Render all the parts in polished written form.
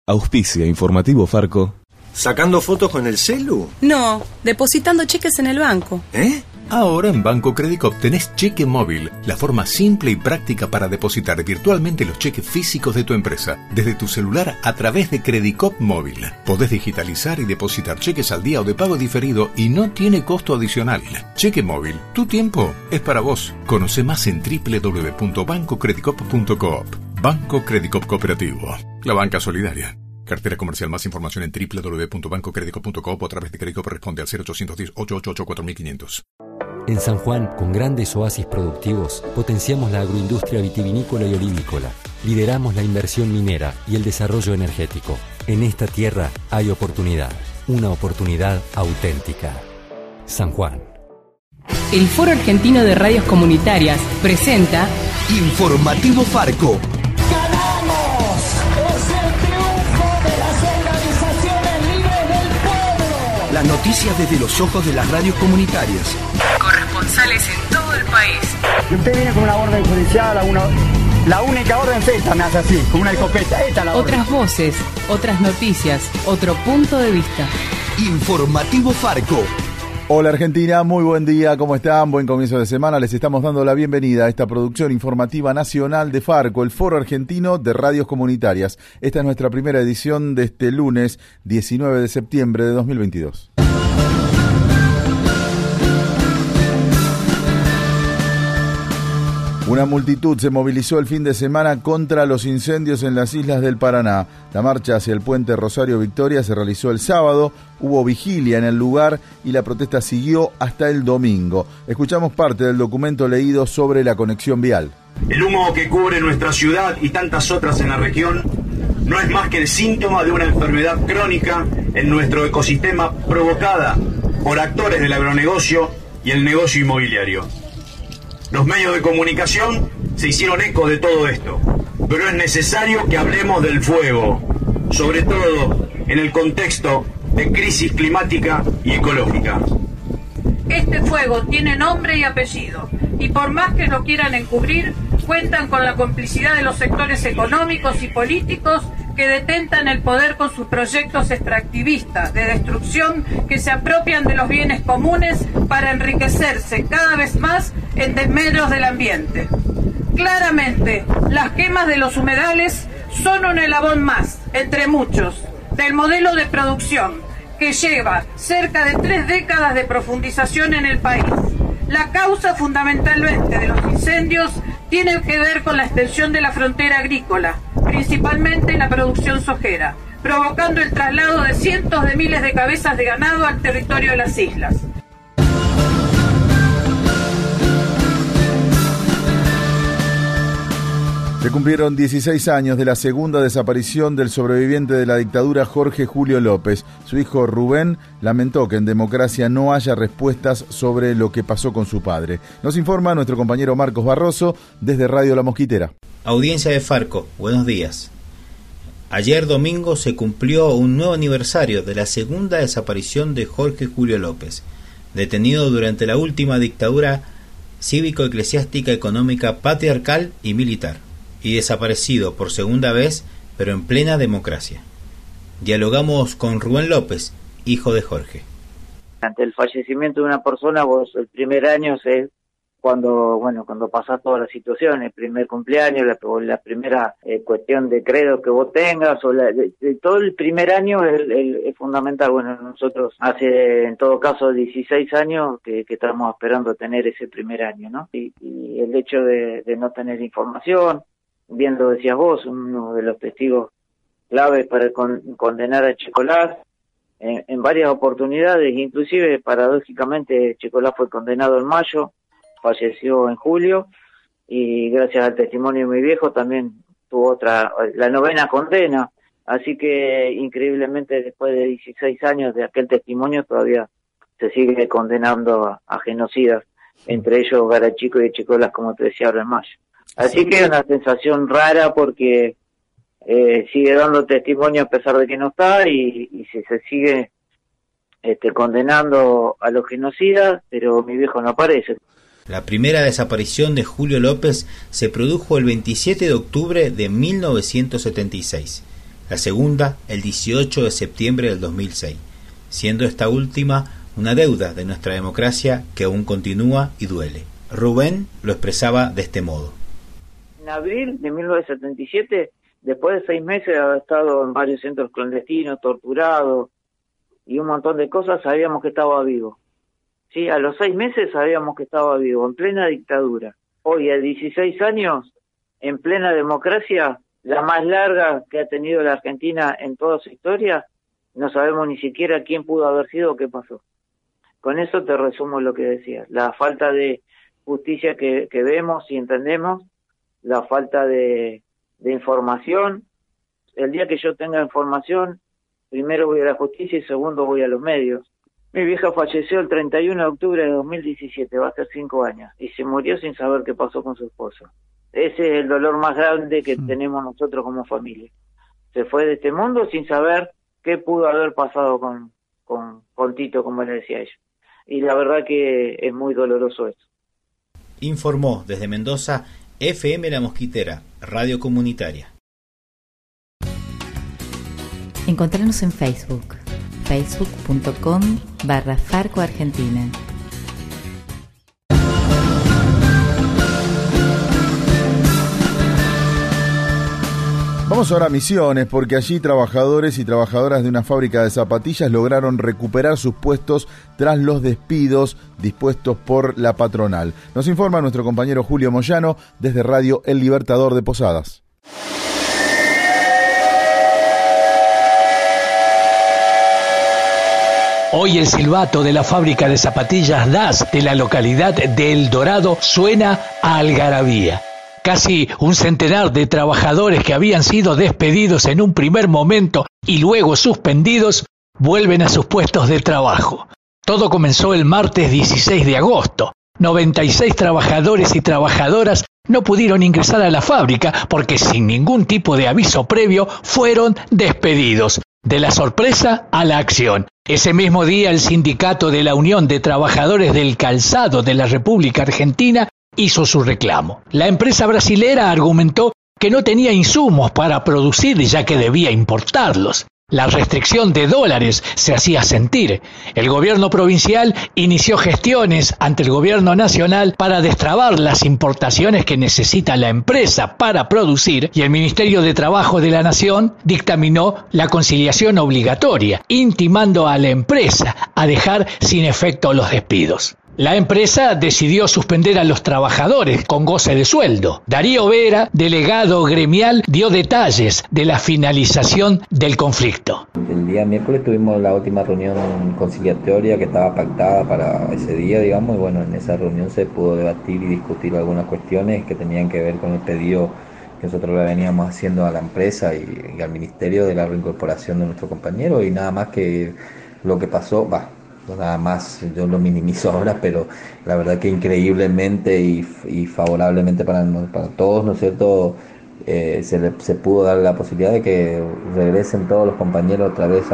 Auspicia Informativo Farco. ¿Sacando fotos con el celu? No, depositando cheques en el banco. Ahora en Banco Credicop tenés cheque móvil, la forma simple y práctica para depositar virtualmente los cheques físicos de tu empresa, desde tu celular a través de Credicop Móvil. Podés digitalizar y depositar cheques al día o de pago diferido y no tiene costo adicional. Cheque móvil, tu tiempo es para vos. Conoce más en www.bancocredicop.coop. Banco Credicop Cooperativo, la banca solidaria. Cartera comercial. Más información en www.bancocredicop.coop o a través de Credicop. Responde al 0810-888-4500. En San Juan, con grandes oasis productivos, potenciamos la agroindustria vitivinícola y olivícola. Lideramos la inversión minera y el desarrollo energético. En esta tierra hay oportunidad, una oportunidad auténtica. San Juan. El Foro Argentino de Radios Comunitarias presenta Informativo Farco. ¡Ganamos! ¡Es el triunfo de las organizaciones libres del pueblo! Las noticias desde los ojos de las radios comunitarias. Corresponsales en todo el país. Y usted viene con una orden judicial, la única orden es esta, me hace así, con una escopeta. Esta es la orden. Otras voces, otras noticias, otro punto de vista. Informativo Farco. Hola Argentina, muy buen día, ¿cómo están? Buen comienzo de semana, les estamos dando la bienvenida a esta producción informativa nacional de Farco, el Foro Argentino de Radios Comunitarias. Esta es nuestra primera edición de este lunes 19 de septiembre de 2022. Una multitud se movilizó el fin de semana contra los incendios en las islas del Paraná. La marcha hacia el puente Rosario Victoria se realizó el sábado, hubo vigilia en el lugar y la protesta siguió hasta el domingo. Escuchamos parte del documento leído sobre la conexión vial. El humo que cubre nuestra ciudad y tantas otras en la región no es más que el síntoma de una enfermedad crónica en nuestro ecosistema provocada por actores del agronegocio y el negocio inmobiliario. Los medios de comunicación se hicieron eco de todo esto, pero es necesario que hablemos del fuego, sobre todo en el contexto de crisis climática y ecológica. Este fuego tiene nombre y apellido, y por más que lo quieran encubrir, cuentan con la complicidad de los sectores económicos y políticos que detentan el poder con sus proyectos extractivistas de destrucción que se apropian de los bienes comunes para enriquecerse cada vez más en desmedros del ambiente. Claramente, las quemas de los humedales son un eslabón más, entre muchos, del modelo de producción que lleva cerca de 3 décadas de profundización en el país. La causa fundamentalmente de los incendios tiene que ver con la extensión de la frontera agrícola, principalmente la producción sojera, provocando el traslado de cientos de miles de cabezas de ganado al territorio de las islas. Se cumplieron 16 años de la segunda desaparición del sobreviviente de la dictadura Jorge Julio López. Su hijo Rubén lamentó que en democracia no haya respuestas sobre lo que pasó con su padre. Nos informa nuestro compañero Marcos Barroso desde Radio La Mosquitera. Audiencia de Farco, buenos días. Ayer domingo se cumplió un nuevo aniversario de la segunda desaparición de Jorge Julio López, detenido durante la última dictadura cívico-eclesiástica, económica, patriarcal y militar, y desaparecido por segunda vez, pero en plena democracia. Dialogamos con Rubén López, hijo de Jorge. Ante el fallecimiento de una persona, vos el primer año es cuando pasás toda la situación, el primer cumpleaños, la primera cuestión de credo que vos tengas, o todo el primer año es fundamental. Bueno, nosotros hace, en todo caso, 16 años que estamos esperando tener ese primer año, ¿no? Y el hecho de no tener información, bien lo decías vos, uno de los testigos claves para condenar a Checolás en varias oportunidades, inclusive paradójicamente Checolás fue condenado en mayo, falleció en julio, y gracias al testimonio de mi viejo también tuvo la 9ª condena, así que increíblemente después de 16 años de aquel testimonio todavía se sigue condenando a genocidas, entre ellos Garachico y Checolás, como te decía ahora en mayo. Así que es una sensación rara porque sigue dando testimonio a pesar de que no está, y se sigue condenando a los genocidas, pero mi viejo no aparece. La primera desaparición de Julio López se produjo el 27 de octubre de 1976. la segunda el 18 de septiembre del 2006, siendo esta última una deuda de nuestra democracia que aún continúa y duele. Rubén lo expresaba de este modo. En abril de 1977, después de 6 meses de haber estado en varios centros clandestinos, torturado y un montón de cosas, sabíamos que estaba vivo. Sí, a los 6 meses sabíamos que estaba vivo, en plena dictadura. Hoy, a 16 años, en plena democracia, la más larga que ha tenido la Argentina en toda su historia, no sabemos ni siquiera quién pudo haber sido o qué pasó. Con eso te resumo lo que decías. La falta de justicia que vemos y entendemos, la falta de información. El día que yo tenga información, primero voy a la justicia y segundo voy a los medios. Mi vieja falleció el 31 de octubre de 2017, va a ser 5 años, y se murió sin saber qué pasó con su esposo. Ese es el dolor más grande que tenemos nosotros como familia. Se fue de este mundo sin saber qué pudo haber pasado con Tito, como le decía ella. Y la verdad que es muy doloroso esto. Informó desde Mendoza FM La Mosquitera, radio comunitaria. Encontrarnos en Facebook, facebook.com/Farco Argentina. Vamos ahora a Misiones, porque allí trabajadores y trabajadoras de una fábrica de zapatillas lograron recuperar sus puestos tras los despidos dispuestos por la patronal. Nos informa nuestro compañero Julio Moyano desde Radio El Libertador de Posadas. Hoy el silbato de la fábrica de zapatillas DAS de la localidad de El Dorado suena a algarabía. Casi un centenar de trabajadores que habían sido despedidos en un primer momento y luego suspendidos vuelven a sus puestos de trabajo. Todo comenzó el martes 16 de agosto. 96 trabajadores y trabajadoras no pudieron ingresar a la fábrica porque sin ningún tipo de aviso previo fueron despedidos. De la sorpresa a la acción. Ese mismo día el sindicato de la Unión de Trabajadores del Calzado de la República Argentina hizo su reclamo. La empresa brasilera argumentó que no tenía insumos para producir ya que debía importarlos. La restricción de dólares se hacía sentir. El gobierno provincial inició gestiones ante el gobierno nacional para destrabar las importaciones que necesita la empresa para producir y el Ministerio de Trabajo de la Nación dictaminó la conciliación obligatoria, intimando a la empresa a dejar sin efecto los despidos. La empresa decidió suspender a los trabajadores con goce de sueldo. Darío Vera, delegado gremial, dio detalles de la finalización del conflicto. El día miércoles tuvimos la última reunión conciliatoria que estaba pactada para ese día, digamos, y bueno, en esa reunión se pudo debatir y discutir algunas cuestiones que tenían que ver con el pedido que nosotros le veníamos haciendo a la empresa y al ministerio de la reincorporación de nuestro compañero, y nada más que lo que pasó, nada más, yo lo minimizo ahora, pero la verdad que increíblemente y favorablemente para todos, ¿no es cierto? Se pudo dar la posibilidad de que regresen todos los compañeros otra vez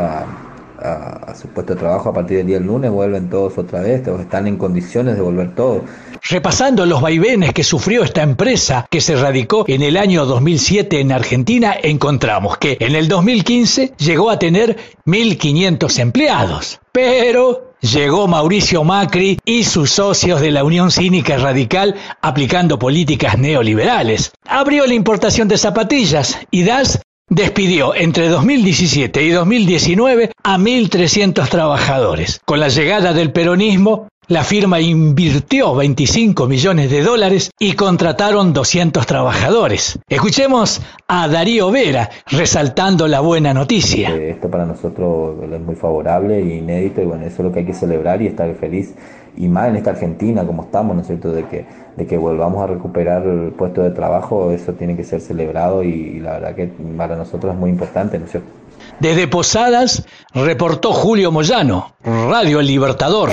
a su puesto de trabajo a partir del día del lunes, vuelven todos otra vez, están en condiciones de volver todos. Repasando los vaivenes que sufrió esta empresa que se radicó en el año 2007 en Argentina, encontramos que en el 2015 llegó a tener 1.500 empleados. Pero llegó Mauricio Macri y sus socios de la Unión Cívica Radical aplicando políticas neoliberales. Abrió la importación de zapatillas y DAS despidió entre 2017 y 2019 a 1.300 trabajadores. Con la llegada del peronismo, la firma invirtió $25 millones y contrataron 200 trabajadores. Escuchemos a Darío Vera resaltando la buena noticia. Esto para nosotros es muy favorable e inédito, y bueno, eso es lo que hay que celebrar y estar feliz. Y más en esta Argentina como estamos, ¿no es cierto?, de que volvamos a recuperar el puesto de trabajo, eso tiene que ser celebrado y la verdad que para nosotros es muy importante, ¿no es cierto? Desde Posadas reportó Julio Moyano, Radio El Libertador.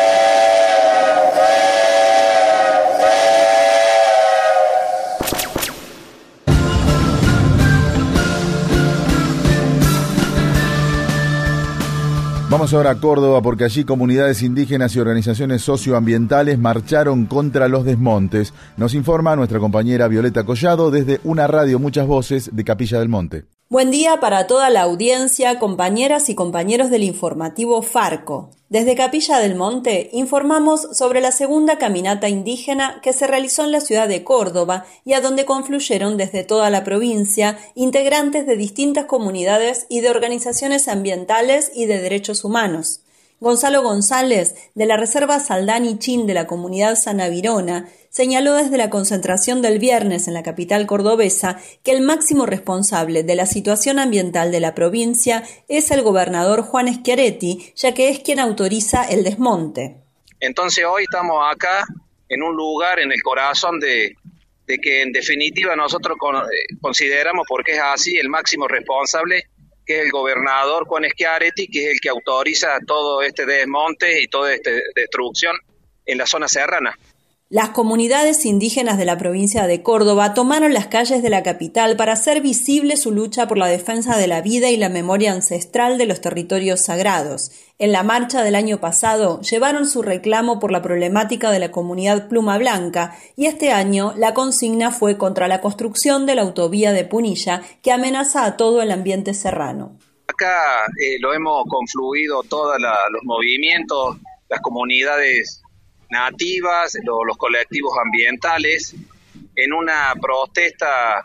Vamos ahora a Córdoba, porque allí comunidades indígenas y organizaciones socioambientales marcharon contra los desmontes. Nos informa nuestra compañera Violeta Collado desde una radio Muchas Voces de Capilla del Monte. Buen día para toda la audiencia, compañeras y compañeros del informativo Farco. Desde Capilla del Monte informamos sobre la segunda caminata indígena que se realizó en la ciudad de Córdoba y a donde confluyeron desde toda la provincia integrantes de distintas comunidades y de organizaciones ambientales y de derechos humanos. Gonzalo González, de la Reserva Saldán y Chin de la comunidad Sanavirona, señaló desde la concentración del viernes en la capital cordobesa que el máximo responsable de la situación ambiental de la provincia es el gobernador Juan Schiaretti, ya que es quien autoriza el desmonte. Entonces hoy estamos acá en un lugar en el corazón de que en definitiva nosotros consideramos, porque es así, el máximo responsable, que es el gobernador Juan Schiaretti, que es el que autoriza todo este desmonte y toda esta destrucción en la zona serrana. Las comunidades indígenas de la provincia de Córdoba tomaron las calles de la capital para hacer visible su lucha por la defensa de la vida y la memoria ancestral de los territorios sagrados. En la marcha del año pasado llevaron su reclamo por la problemática de la comunidad Pluma Blanca y este año la consigna fue contra la construcción de la autovía de Punilla que amenaza a todo el ambiente serrano. Acá lo hemos confluido todos los movimientos, las comunidades nativas, los colectivos ambientales, en una protesta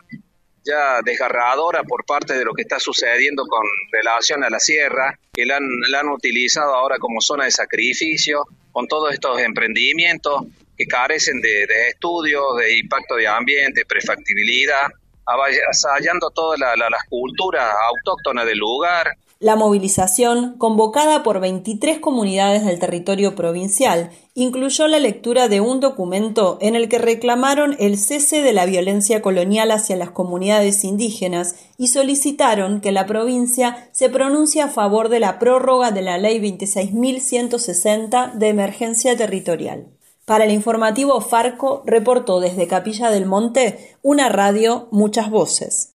ya desgarradora por parte de lo que está sucediendo con relación a la sierra, que la han utilizado ahora como zona de sacrificio, con todos estos emprendimientos que carecen de estudios, de impacto de ambiente, prefactibilidad, avasallando todas las culturas autóctonas del lugar. La movilización, convocada por 23 comunidades del territorio provincial, incluyó la lectura de un documento en el que reclamaron el cese de la violencia colonial hacia las comunidades indígenas y solicitaron que la provincia se pronuncie a favor de la prórroga de la Ley 26.160 de emergencia territorial. Para el informativo Farco, reportó desde Capilla del Monte, una radio, muchas voces.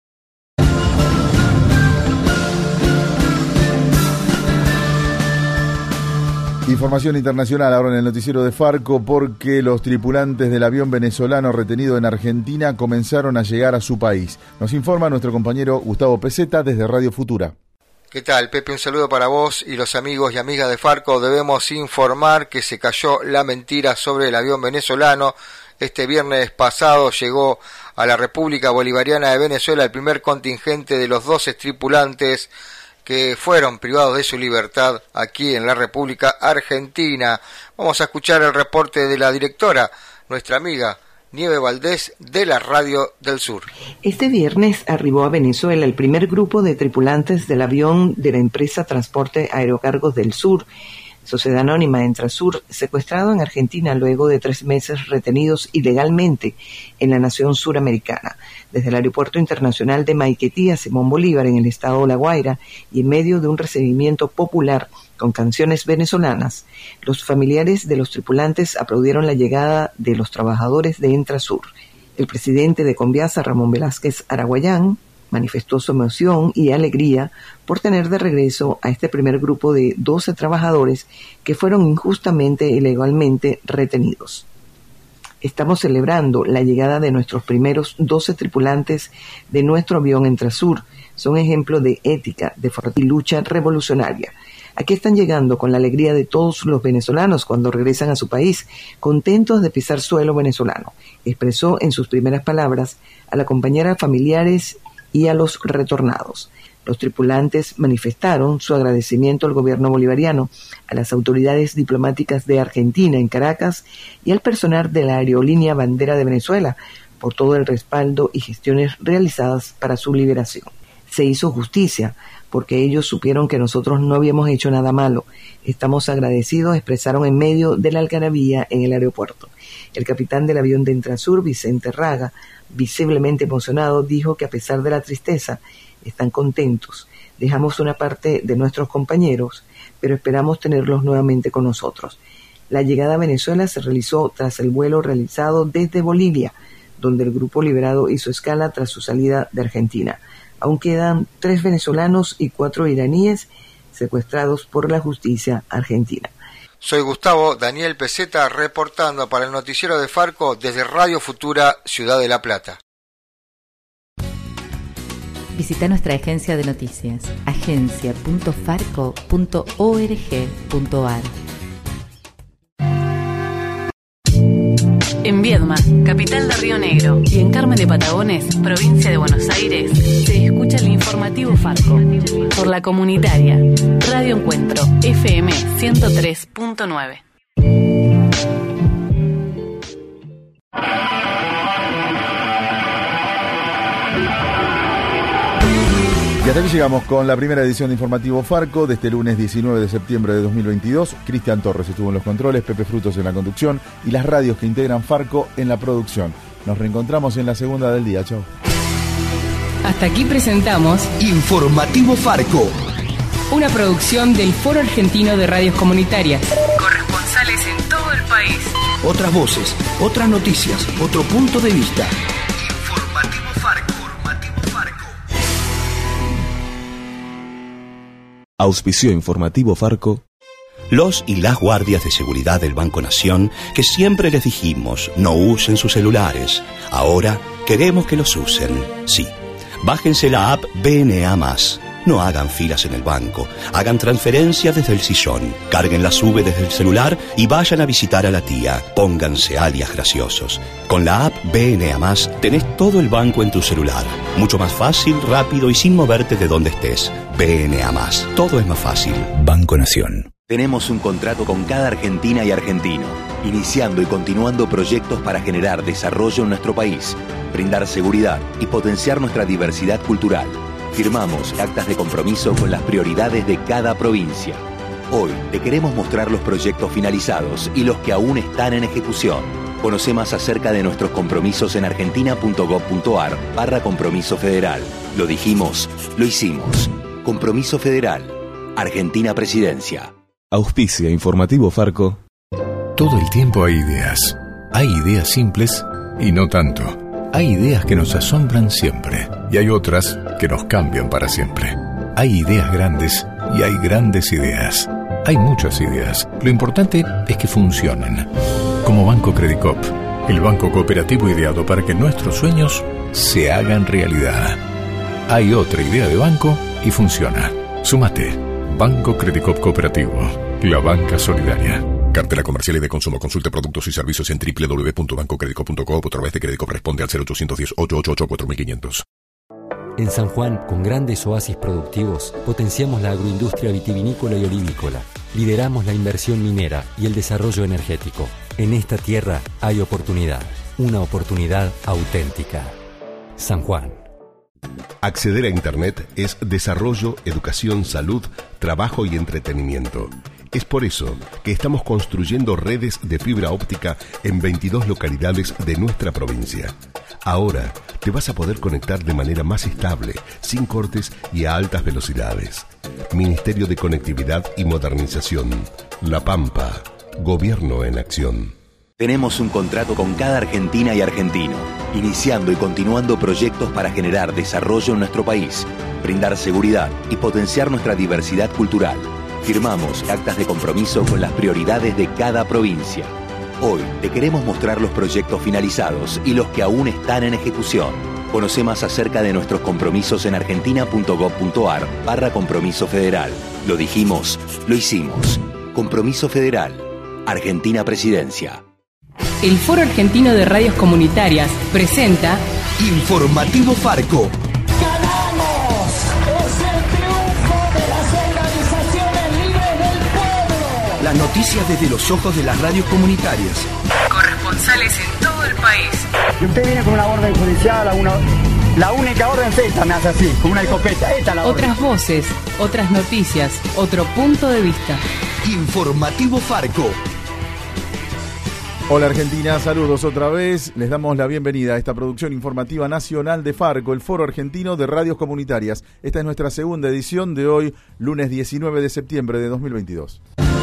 Información internacional ahora en el noticiero de Farco, porque los tripulantes del avión venezolano retenido en Argentina comenzaron a llegar a su país. Nos informa nuestro compañero Gustavo Peseta desde Radio Futura. ¿Qué tal, Pepe? Un saludo para vos y los amigos y amigas de Farco. Debemos informar que se cayó la mentira sobre el avión venezolano. Este viernes pasado llegó a la República Bolivariana de Venezuela el primer contingente de los 12 tripulantes que fueron privados de su libertad aquí en la República Argentina. Vamos a escuchar el reporte de la directora, nuestra amiga Nieve Valdés, de la Radio del Sur. Este viernes arribó a Venezuela el primer grupo de tripulantes del avión de la empresa Transporte Aerocargos del Sur, Sociedad Anónima Entrasur, secuestrado en Argentina luego de 3 meses retenidos ilegalmente en la nación suramericana. Desde el Aeropuerto Internacional de Maiquetía, Simón Bolívar, en el estado de La Guaira, y en medio de un recibimiento popular con canciones venezolanas, los familiares de los tripulantes aplaudieron la llegada de los trabajadores de Entrasur. El presidente de Conviasa, Ramón Velázquez Araguayán, manifestó su emoción y alegría por tener de regreso a este primer grupo de 12 trabajadores que fueron injustamente e ilegalmente retenidos. Estamos celebrando la llegada de nuestros primeros 12 tripulantes de nuestro avión Entrasur. Son ejemplo de ética, de fuerza y lucha revolucionaria. Aquí están llegando con la alegría de todos los venezolanos cuando regresan a su país, contentos de pisar suelo venezolano, expresó en sus primeras palabras al acompañar a familiares y a los retornados. Los tripulantes manifestaron su agradecimiento al gobierno bolivariano, a las autoridades diplomáticas de Argentina en Caracas y al personal de la aerolínea Bandera de Venezuela por todo el respaldo y gestiones realizadas para su liberación. Se hizo justicia porque ellos supieron que nosotros no habíamos hecho nada malo. Estamos agradecidos, expresaron en medio de la algarabía en el aeropuerto. El capitán del avión de Entrasur, Vicente Raga, visiblemente emocionado, dijo que a pesar de la tristeza, están contentos. Dejamos una parte de nuestros compañeros, pero esperamos tenerlos nuevamente con nosotros. La llegada a Venezuela se realizó tras el vuelo realizado desde Bolivia, donde el grupo liberado hizo escala tras su salida de Argentina. Aún quedan 3 venezolanos y 4 iraníes secuestrados por la justicia argentina. Soy Gustavo Daniel Peseta, reportando para el noticiero de Farco desde Radio Futura, Ciudad de La Plata. Visita nuestra agencia de noticias, agencia.farco.org.ar. En Viedma, capital de Río Negro, y en Carmen de Patagones, provincia de Buenos Aires, se escucha el informativo Farco por la comunitaria Radio Encuentro FM 103.9. Y hasta aquí llegamos con la primera edición de Informativo Farco de este lunes 19 de septiembre de 2022. Cristian Torres estuvo en los controles, Pepe Frutos en la conducción y las radios que integran Farco en la producción. Nos reencontramos en la segunda del día. Chau. Hasta aquí presentamos Informativo Farco, una producción del Foro Argentino de Radios Comunitarias. Corresponsales en todo el país. otras voces, otras noticias, otro punto de vista. Informativo Farco. Auspició Informativo Farco. Los y las guardias de seguridad del Banco Nación, que siempre les dijimos no usen sus celulares, ahora queremos que los usen. Sí, bájense la app BNA+. No hagan filas en el banco, hagan transferencias desde el sillón, carguen la SUBE desde el celular y vayan a visitar a la tía. Pónganse alias graciosos. Con la app BNA+, tenés todo el banco en tu celular. Mucho más fácil, rápido y sin moverte de donde estés. BNA+, todo es más fácil. Banco Nación. Tenemos un contrato con cada argentina y argentino, iniciando y continuando proyectos para generar desarrollo en nuestro país, brindar seguridad y potenciar nuestra diversidad cultural. Firmamos actas de compromiso con las prioridades de cada provincia. Hoy te queremos mostrar los proyectos finalizados y los que aún están en ejecución. Conoce más acerca de nuestros compromisos en argentina.gov.ar/compromiso federal. Lo dijimos, lo hicimos. Compromiso Federal. Argentina Presidencia. Auspicia Informativo Farco. Todo el tiempo hay ideas. Hay ideas simples y no tanto. Hay ideas que nos asombran siempre y hay otras que nos cambian para siempre. Hay ideas grandes y hay grandes ideas. Hay muchas ideas. Lo importante es que funcionen. Como Banco Credicop, el banco cooperativo ideado para que nuestros sueños se hagan realidad. Hay otra idea de banco y funciona. Súmate. Banco Credicop Cooperativo. La banca solidaria. Cartera comercial y de consumo. Consulte productos y servicios en www.bancocredico.com o a través de Credicop. Responde al 0810-888-4500. En San Juan, con grandes oasis productivos, potenciamos la agroindustria vitivinícola y olivícola. Lideramos la inversión minera y el desarrollo energético. En esta tierra hay oportunidad. Una oportunidad auténtica. San Juan. Acceder a Internet es desarrollo, educación, salud, trabajo y entretenimiento. Es por eso que estamos construyendo redes de fibra óptica en 22 localidades de nuestra provincia. Ahora te vas a poder conectar de manera más estable, sin cortes y a altas velocidades. Ministerio de Conectividad y Modernización. La Pampa. Gobierno en acción. Tenemos un contrato con cada argentina y argentino, iniciando y continuando proyectos para generar desarrollo en nuestro país, brindar seguridad y potenciar nuestra diversidad cultural. Firmamos actas de compromiso con las prioridades de cada provincia. Hoy te queremos mostrar los proyectos finalizados y los que aún están en ejecución. Conoce más acerca de nuestros compromisos en argentina.gov.ar/compromiso federal. Lo dijimos, lo hicimos. Compromiso Federal. Argentina Presidencia. El Foro Argentino de Radios Comunitarias presenta Informativo Farco. ¡Ganamos! ¡Es el triunfo de las organizaciones libres del pueblo! Las noticias desde los ojos de las radios comunitarias. Corresponsales en todo el país. Y usted viene con una orden judicial, la única orden esta me hace así, con una escopeta. Esta es la orden. Otras voces, otras noticias, otro punto de vista. Informativo Farco. Hola Argentina, saludos otra vez. Les damos la bienvenida a esta producción informativa nacional de Farco, el Foro Argentino de Radios Comunitarias. Esta es nuestra segunda edición de hoy, lunes 19 de septiembre de 2022.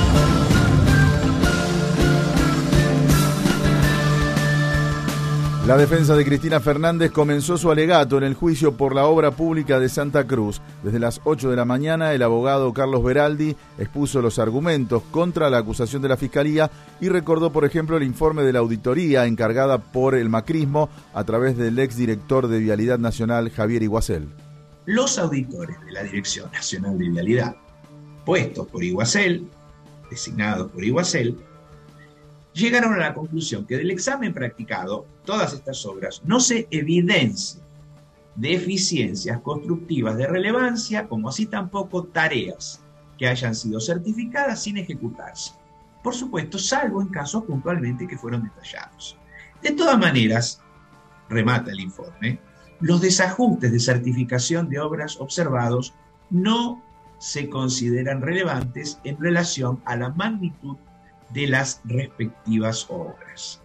La defensa de Cristina Fernández comenzó su alegato en el juicio por la obra pública de Santa Cruz. Desde las 8 de la mañana, el abogado Carlos Beraldi expuso los argumentos contra la acusación de la Fiscalía y recordó, por ejemplo, el informe de la auditoría encargada por el macrismo a través del exdirector de Vialidad Nacional, Javier Iguacel. Los auditores de la Dirección Nacional de Vialidad, puestos por Iguacel, designados por Iguacel, llegaron a la conclusión que del examen practicado, todas estas obras, no se evidencian deficiencias constructivas de relevancia, como así tampoco tareas que hayan sido certificadas sin ejecutarse. Por supuesto, salvo en casos puntualmente que fueron detallados. De todas maneras, remata el informe, los desajustes de certificación de obras observados no se consideran relevantes en relación a la magnitud de las respectivas obras.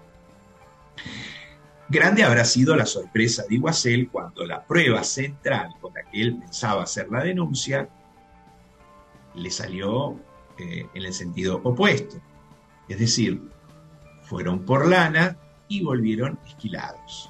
Grande habrá sido la sorpresa de Iguacel cuando la prueba central con la que él pensaba hacer la denuncia le salió en el sentido opuesto. Es decir, fueron por lana y volvieron esquilados.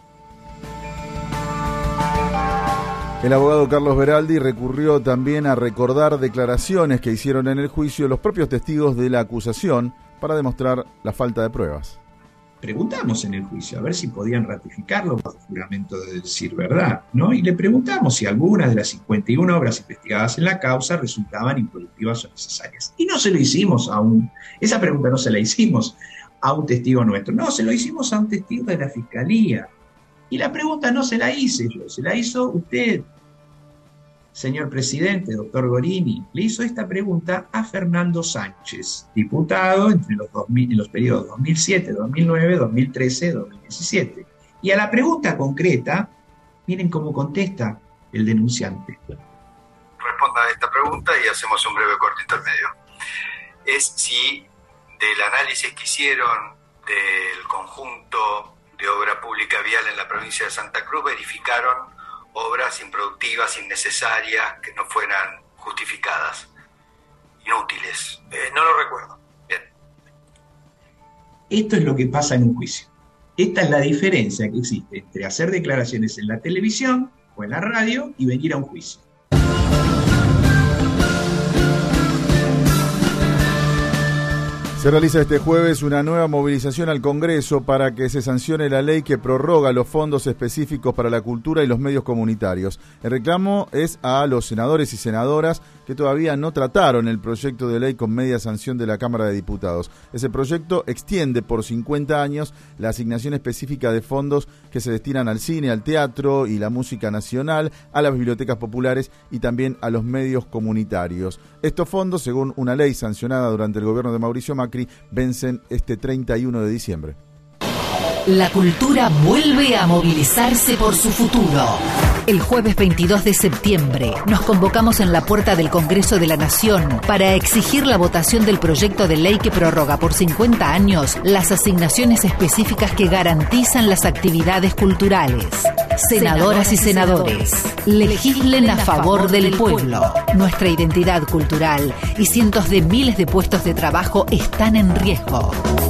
El abogado Carlos Beraldi recurrió también a recordar declaraciones que hicieron en el juicio los propios testigos de la acusación para demostrar la falta de pruebas. Preguntamos en el juicio a ver si podían ratificarlo bajo juramento de decir verdad, ¿no? Y le preguntamos si algunas de las 51 obras investigadas en la causa resultaban improductivas o necesarias. Y no se lo hicimos aún. Esa pregunta no se la hicimos a un testigo nuestro. No, se lo hicimos a un testigo de la Fiscalía. Y la pregunta no se la hice yo, se la hizo usted, señor presidente, doctor Gorini. Le hizo esta pregunta a Fernando Sánchez, diputado en los periodos 2007, 2009, 2013, 2017. Y a la pregunta concreta, miren cómo contesta el denunciante. Responda a esta pregunta y hacemos un breve corte intermedio. Es si del análisis que hicieron del conjunto de obra pública vial en la provincia de Santa Cruz verificaron obras improductivas, innecesarias, que no fueran justificadas, inútiles. No lo recuerdo. Bien. Esto es lo que pasa en un juicio. Esta es la diferencia que existe entre hacer declaraciones en la televisión o en la radio y venir a un juicio. Se realiza este jueves una nueva movilización al Congreso para que se sancione la ley que prorroga los fondos específicos para la cultura y los medios comunitarios. El reclamo es a los senadores y senadoras que todavía no trataron el proyecto de ley con media sanción de la Cámara de Diputados. Ese proyecto extiende por 50 años la asignación específica de fondos que se destinan al cine, al teatro y la música nacional, a las bibliotecas populares y también a los medios comunitarios. Estos fondos, según una ley sancionada durante el gobierno de Mauricio Macri, vencen este 31 de diciembre. La cultura vuelve a movilizarse por su futuro. El jueves 22 de septiembre nos convocamos en la puerta del Congreso de la Nación para exigir la votación del proyecto de ley que prorroga por 50 años las asignaciones específicas que garantizan las actividades culturales. Senadoras y senadores, legislen a favor del pueblo. Nuestra identidad cultural y cientos de miles de puestos de trabajo están en riesgo.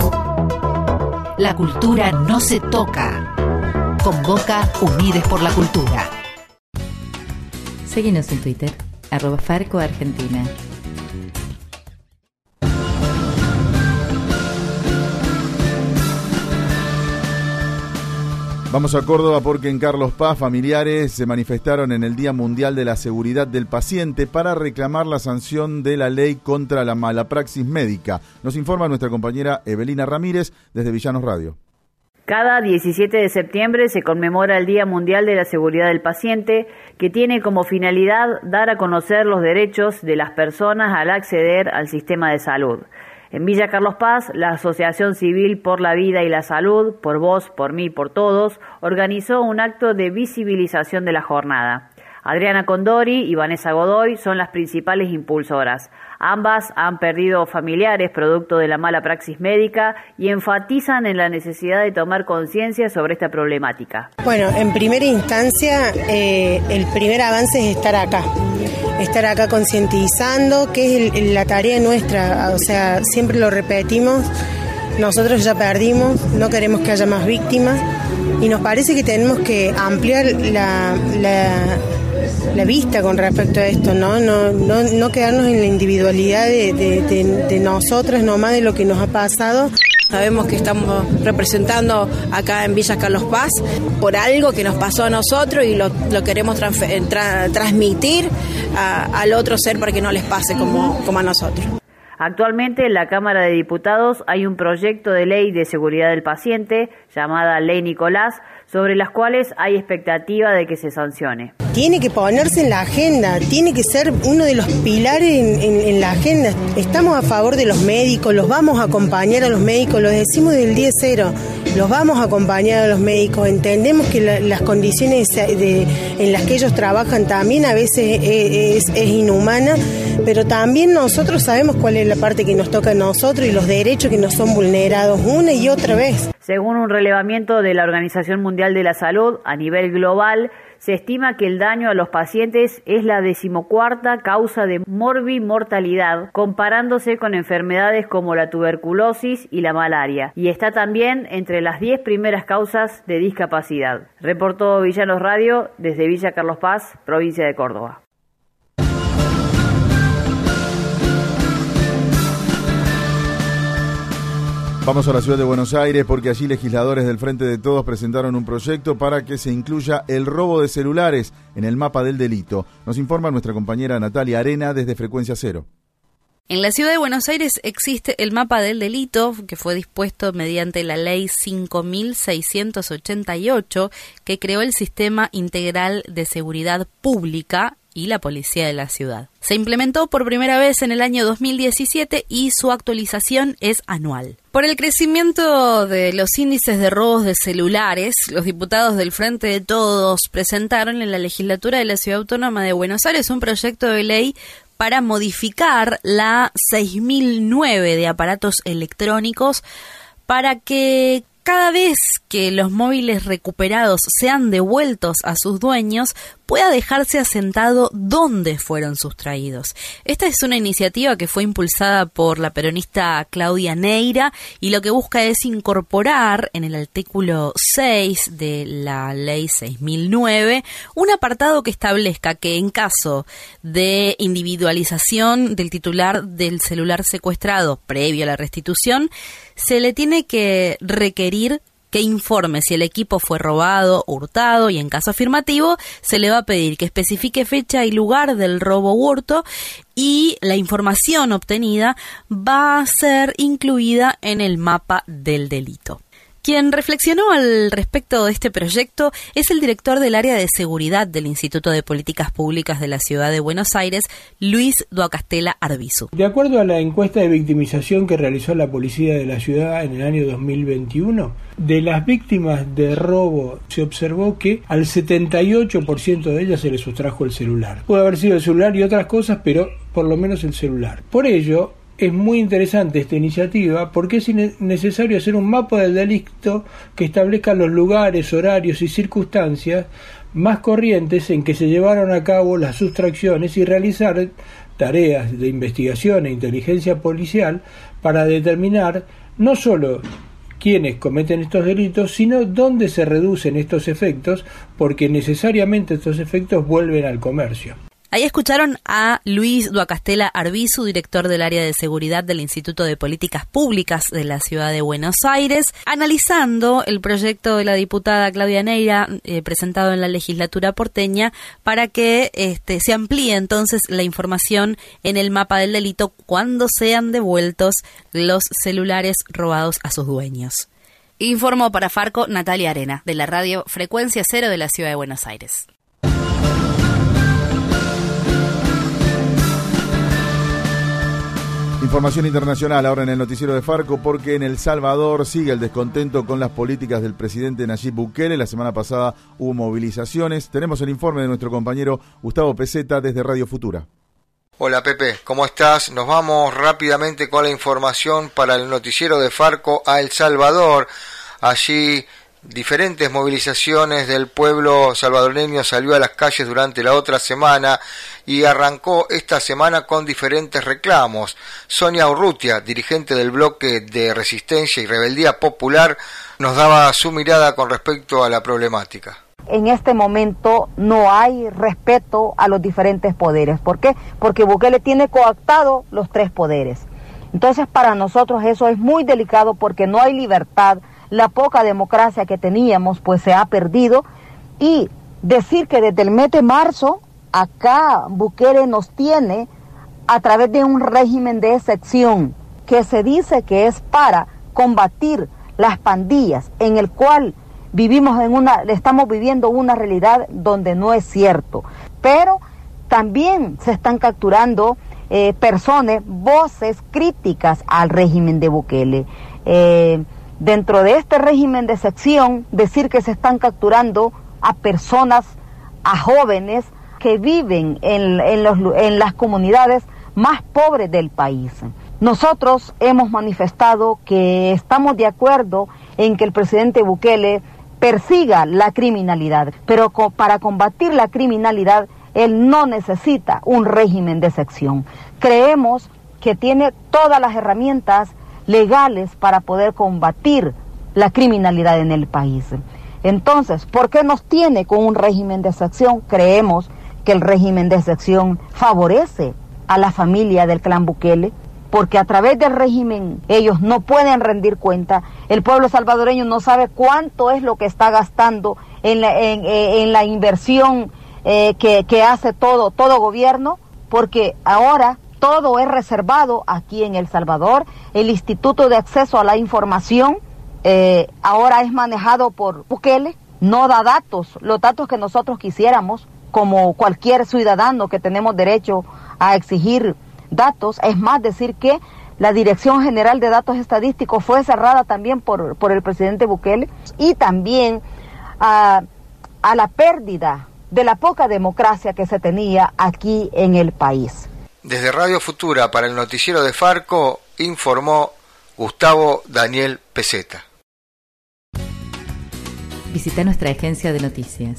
La cultura no se toca. Convoca Unides por la Cultura. Seguinos en Twitter, @FarcoArgentina. Vamos a Córdoba porque en Carlos Paz familiares se manifestaron en el Día Mundial de la Seguridad del Paciente para reclamar la sanción de la ley contra la mala praxis médica. Nos informa nuestra compañera Evelina Ramírez desde Villanos Radio. Cada 17 de septiembre se conmemora el Día Mundial de la Seguridad del Paciente, que tiene como finalidad dar a conocer los derechos de las personas al acceder al sistema de salud. En Villa Carlos Paz, la Asociación Civil por la Vida y la Salud, por vos, por mí, por todos, organizó un acto de visibilización de la jornada. Adriana Condori y Vanessa Godoy son las principales impulsoras. Ambas han perdido familiares producto de la mala praxis médica y enfatizan en la necesidad de tomar conciencia sobre esta problemática. Bueno, en primera instancia, el primer avance es estar acá concientizando, que es la tarea nuestra, o sea, siempre lo repetimos, nosotros ya perdimos, no queremos que haya más víctimas y nos parece que tenemos que ampliar la vista con respecto a esto, no quedarnos en la individualidad de nosotras nomás, de lo que nos ha pasado. Sabemos que estamos representando acá en Villa Carlos Paz por algo que nos pasó a nosotros y lo queremos transmitir al otro ser para que no les pase como a nosotros. Actualmente en la Cámara de Diputados hay un proyecto de ley de seguridad del paciente llamada Ley Nicolás, sobre las cuales hay expectativa de que se sancione. Tiene que ponerse en la agenda, tiene que ser uno de los pilares en la agenda. Estamos a favor de los médicos, los vamos a acompañar a los médicos, lo decimos del día cero, los vamos a acompañar a los médicos. Entendemos que las condiciones en las que ellos trabajan también a veces es inhumana, pero también nosotros sabemos cuál es la parte que nos toca a nosotros y los derechos que nos son vulnerados una y otra vez. Según un relevamiento de la Organización Mundial de la Salud, a nivel global, se estima que el daño a los pacientes es la 14ª causa de morbimortalidad, comparándose con enfermedades como la tuberculosis y la malaria, y está también entre las 10 primeras causas de discapacidad. Reportó Villanos Radio desde Villa Carlos Paz, provincia de Córdoba. Vamos a la ciudad de Buenos Aires porque allí legisladores del Frente de Todos presentaron un proyecto para que se incluya el robo de celulares en el mapa del delito. Nos informa nuestra compañera Natalia Arena desde Frecuencia Cero. En la ciudad de Buenos Aires existe el mapa del delito que fue dispuesto mediante la ley 5.688 que creó el Sistema Integral de Seguridad Pública y la Policía de la Ciudad. Se implementó por primera vez en el año 2017 y su actualización es anual. Por el crecimiento de los índices de robos de celulares, los diputados del Frente de Todos presentaron en la legislatura de la Ciudad Autónoma de Buenos Aires un proyecto de ley para modificar la 6009 de aparatos electrónicos para que cada vez que los móviles recuperados sean devueltos a sus dueños, pueda dejarse asentado dónde fueron sustraídos. Esta es una iniciativa que fue impulsada por la peronista Claudia Neira y lo que busca es incorporar en el artículo 6 de la ley 6009 un apartado que establezca que en caso de individualización del titular del celular secuestrado previo a la restitución, se le tiene que requerir que informe si el equipo fue robado o hurtado y en caso afirmativo se le va a pedir que especifique fecha y lugar del robo u hurto y la información obtenida va a ser incluida en el mapa del delito. Quien reflexionó al respecto de este proyecto es el director del área de seguridad del Instituto de Políticas Públicas de la Ciudad de Buenos Aires, Luis Duacastela Arbizu. De acuerdo a la encuesta de victimización que realizó la Policía de la Ciudad en el año 2021, de las víctimas de robo se observó que al 78% de ellas se les sustrajo el celular. Puede haber sido el celular y otras cosas, pero por lo menos el celular. Por ello, es muy interesante esta iniciativa porque es necesario hacer un mapa del delito que establezca los lugares, horarios y circunstancias más corrientes en que se llevaron a cabo las sustracciones y realizar tareas de investigación e inteligencia policial para determinar no solo quiénes cometen estos delitos, sino dónde se reducen estos efectos, porque necesariamente estos efectos vuelven al comercio. Ahí escucharon a Luis Duacastela Arbizu, director del área de seguridad del Instituto de Políticas Públicas de la Ciudad de Buenos Aires, analizando el proyecto de la diputada Claudia Neira presentado en la legislatura porteña para que se amplíe entonces la información en el mapa del delito cuando sean devueltos los celulares robados a sus dueños. Informó para Farco Natalia Arena, de la radio Frecuencia Cero de la Ciudad de Buenos Aires. Información internacional ahora en el noticiero de Farco porque en El Salvador sigue el descontento con las políticas del presidente Nayib Bukele. La semana pasada hubo movilizaciones. Tenemos el informe de nuestro compañero Gustavo Peseta desde Radio Futura. Hola Pepe, ¿cómo estás? Nos vamos rápidamente con la información para el noticiero de Farco a El Salvador. Allí diferentes movilizaciones del pueblo salvadoreño salió a las calles durante la otra semana y arrancó esta semana con diferentes reclamos. Sonia Urrutia, dirigente del bloque de Resistencia y Rebeldía Popular, nos daba su mirada con respecto a la problemática. En este momento no hay respeto a los diferentes poderes. ¿Por qué? Porque Bukele tiene cooptado los tres poderes. Entonces para nosotros eso es muy delicado porque no hay libertad, la poca democracia que teníamos pues se ha perdido, y decir que desde el mes de marzo acá Bukele nos tiene a través de un régimen de excepción que se dice que es para combatir las pandillas, en el cual estamos viviendo una realidad donde no es cierto, pero también se están capturando personas, voces críticas al régimen de Bukele. Dentro de este régimen de excepción, decir que se están capturando a personas, a jóvenes que viven en las comunidades más pobres del país. Nosotros hemos manifestado que estamos de acuerdo en que el presidente Bukele persiga la criminalidad, pero para combatir la criminalidad él no necesita un régimen de excepción. Creemos que tiene todas las herramientas legales para poder combatir la criminalidad en el país. Entonces, ¿por qué nos tiene con un régimen de excepción? Creemos que el régimen de excepción favorece a la familia del clan Bukele, porque a través del régimen ellos no pueden rendir cuenta. El pueblo salvadoreño no sabe cuánto es lo que está gastando en la inversión que hace todo gobierno, porque ahora todo es reservado aquí en El Salvador. El Instituto de Acceso a la Información ahora es manejado por Bukele, no da datos, los datos que nosotros quisiéramos, como cualquier ciudadano que tenemos derecho a exigir datos. Es más, decir que la Dirección General de Datos Estadísticos fue cerrada también por el presidente Bukele, y también a la pérdida de la poca democracia que se tenía aquí en el país. Desde Radio Futura para el noticiero de Farco informó Gustavo Daniel Peseta. Visita nuestra agencia de noticias,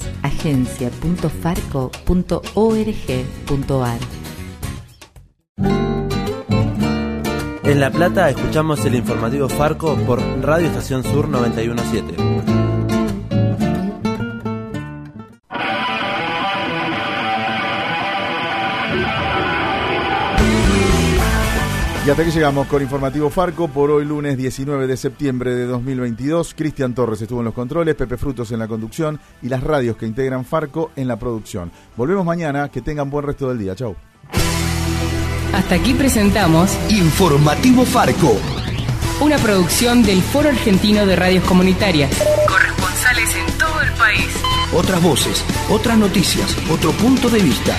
agencia.farco.org.ar. En La Plata escuchamos el informativo Farco por Radio Estación Sur 91.7. Y hasta aquí llegamos con Informativo Farco por hoy lunes 19 de septiembre de 2022. Cristian Torres estuvo en los controles, Pepe Frutos en la conducción y las radios que integran Farco en la producción. Volvemos mañana, que tengan buen resto del día. Chau. Hasta aquí presentamos Informativo Farco, una producción del Foro Argentino de Radios Comunitarias. Corresponsales en todo el país. otras voces, otras noticias, otro punto de vista.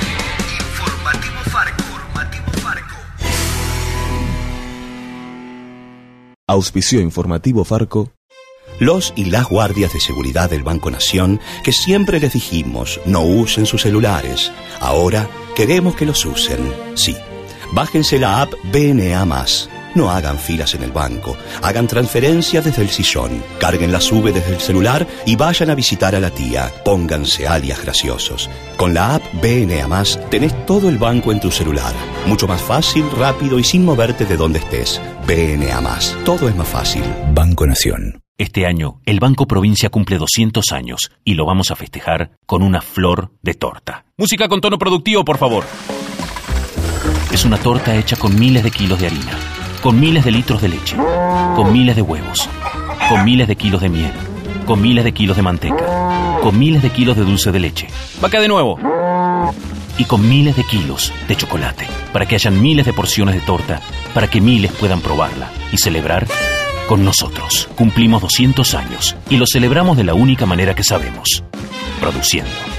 Auspició Informativo Farco. Los y las guardias de seguridad del Banco Nación, que siempre les dijimos no usen sus celulares, ahora queremos que los usen. Sí, bájense la app BNA+. No hagan filas en el banco, hagan transferencias desde el sillón, carguen la SUBE desde el celular y vayan a visitar a la tía. Pónganse alias graciosos. Con la app BNA+, tenés todo el banco en tu celular. Mucho más fácil, rápido y sin moverte de donde estés. BNA+, todo es más fácil. Banco Nación. Este año, el Banco Provincia cumple 200 años y lo vamos a festejar con una flor de torta. Música con tono productivo, por favor. Es una torta hecha con miles de kilos de harina, con miles de litros de leche, con miles de huevos, con miles de kilos de miel, con miles de kilos de manteca, con miles de kilos de dulce de leche. Vaca de nuevo. Y con miles de kilos de chocolate, para que hayan miles de porciones de torta, para que miles puedan probarla y celebrar con nosotros. Cumplimos 200 años y lo celebramos de la única manera que sabemos, produciendo.